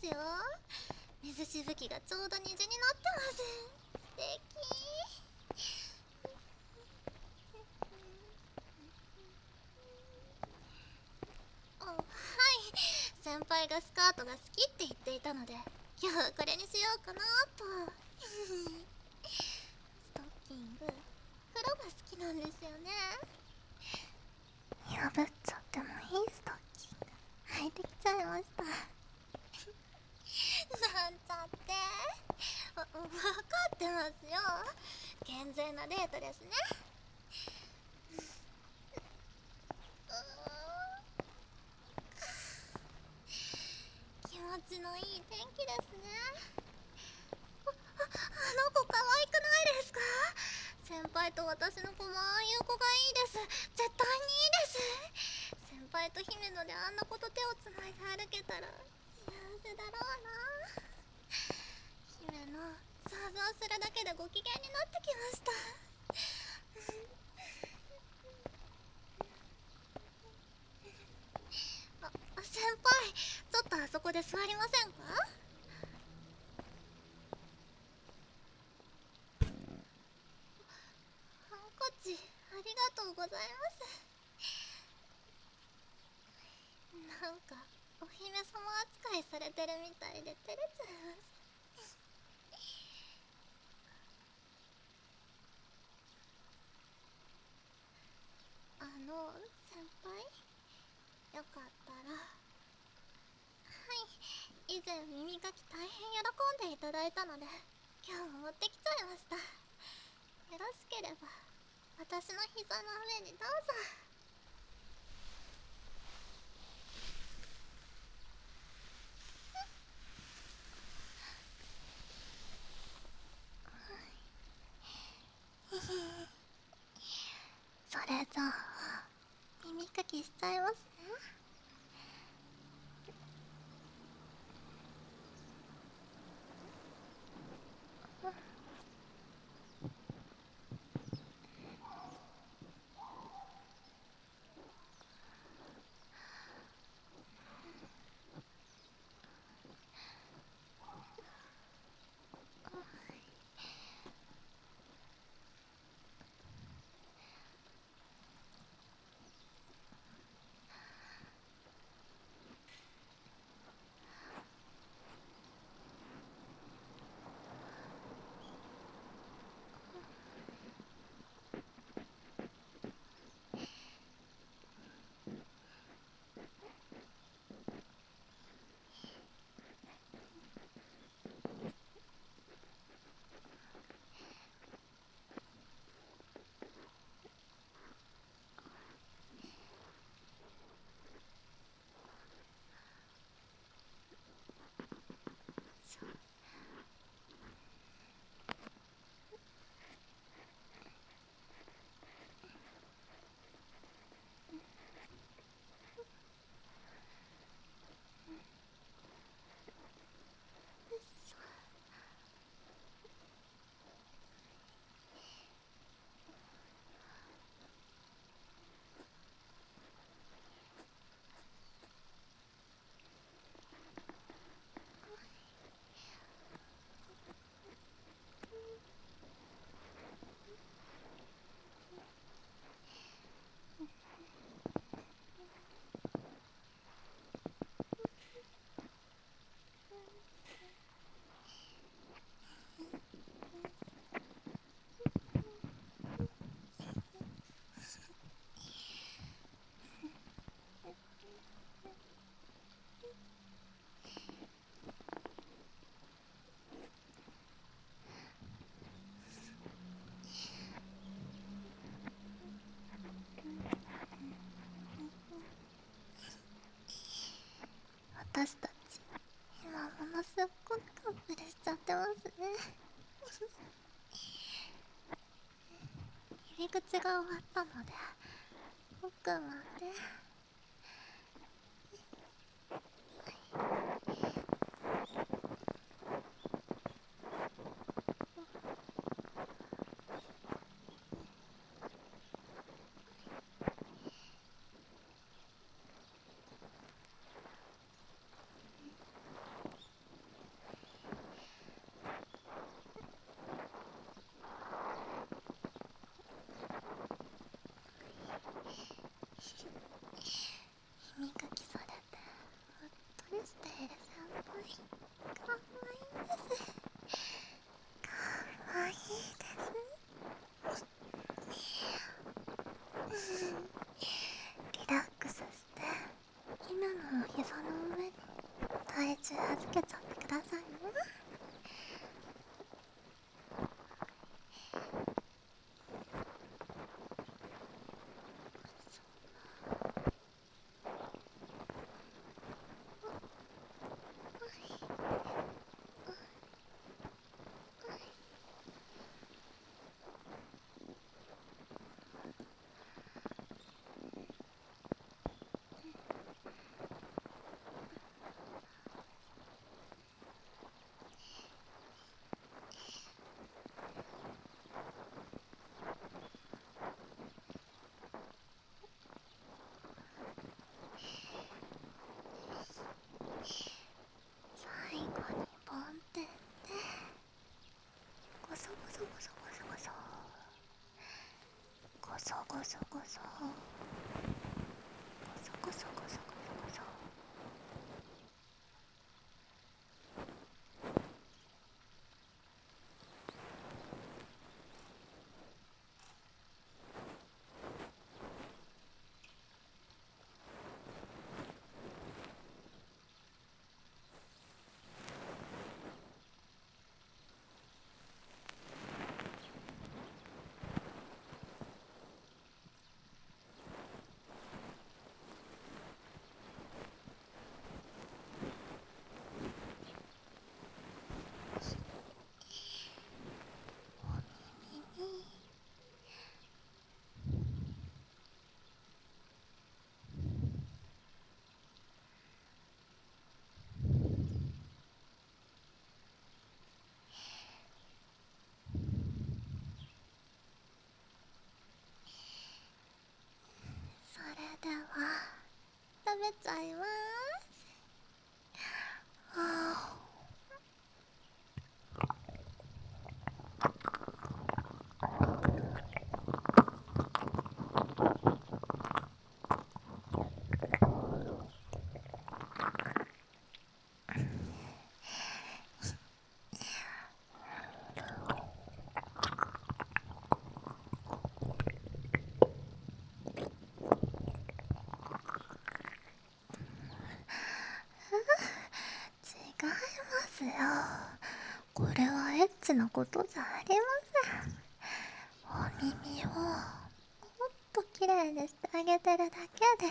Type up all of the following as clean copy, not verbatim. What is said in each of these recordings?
ますよ。水しぶきがちょうど虹になってます。素敵。あ、はい。先輩がスカートが好きって言っていたので、今日はこれにしようかなと。ストッキング、黒が好きなんですよね。破っちゃってもいいストッキング履いてきちゃいました。なんちゃって。分かってますよ。健全なデートですね。気持ちのいい天気ですね。あの子可愛くないですか？先輩と私の子もああいう子がいいです。絶対にいいです。先輩と姫野であんな子と手をつないで歩けたら幸せだろうな。姫野、想像するだけでご機嫌になってきました。先輩、ちょっとあそこで座りませんか？ハンカチ、ありがとうございます。なんかお姫様扱いされてるみたいで照れちゃいます。先輩、よかったら。はい、以前耳かき大変喜んでいただいたので今日も持ってきちゃいました。よろしければ私の膝の上にどうぞ。それじゃあ耳かきしちゃいますね。私たち今ものすっごくカップルしちゃってますね。入り口が終わったので奥まで。 かわいいです。かわいいです。リラックスして今の膝の上に体重預けちゃってくださいね。最後にポンってってゴソゴソゴソゴソゴソゴソゴソゴソゴソゴソゴソゴソゴソ。それでは食べちゃいます。はあ。違いますよ。これはエッチなことじゃありません。お耳をもっときれいにしてあげてるだけです。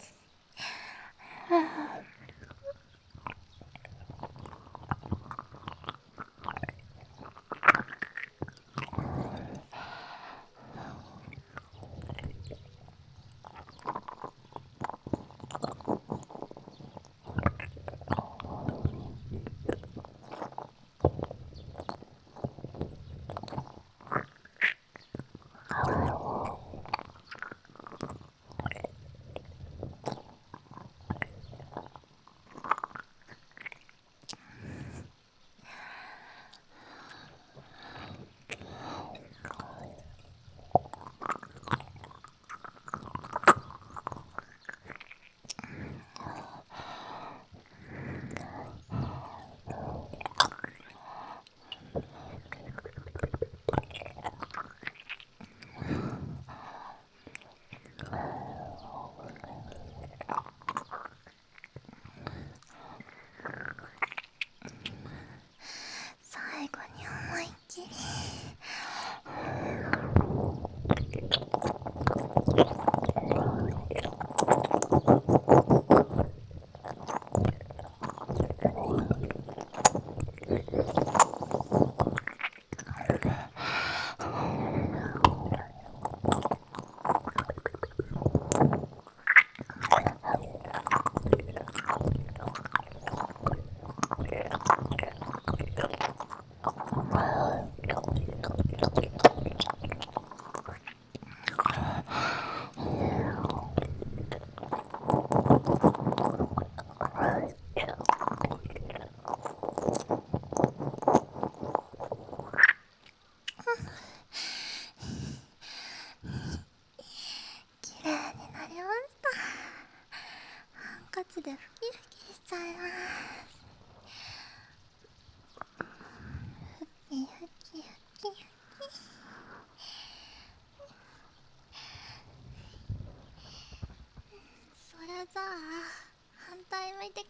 最後に思いっきりきれいになりました。ハンカチでふきふきしちゃいます。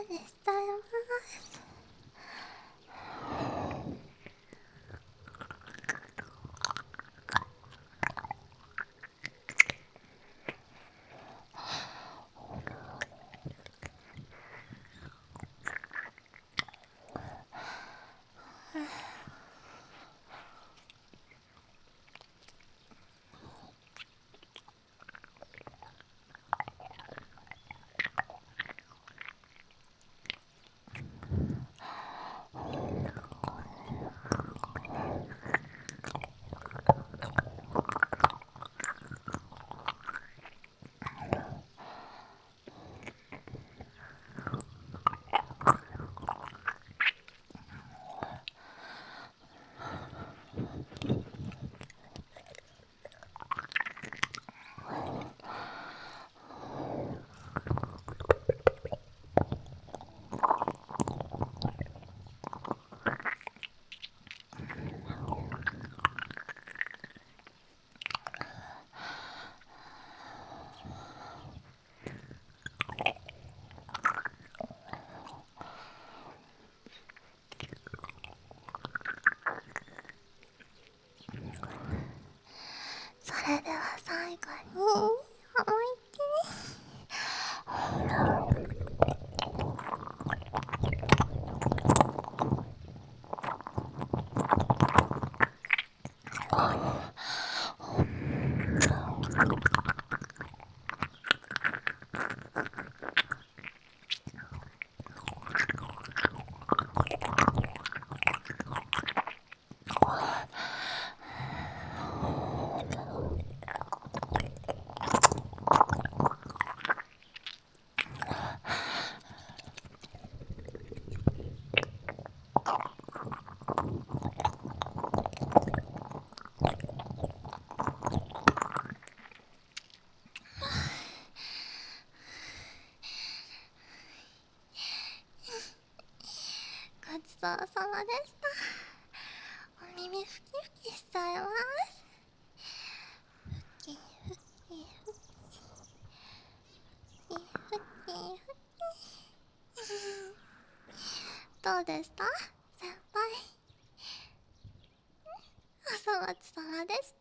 にしちゃいます。それでは最後に思いっきごちそうさまでした。お耳ふきふきしちゃいます。ふきふきふきふきふき。どうでした先輩。お粗末様でした。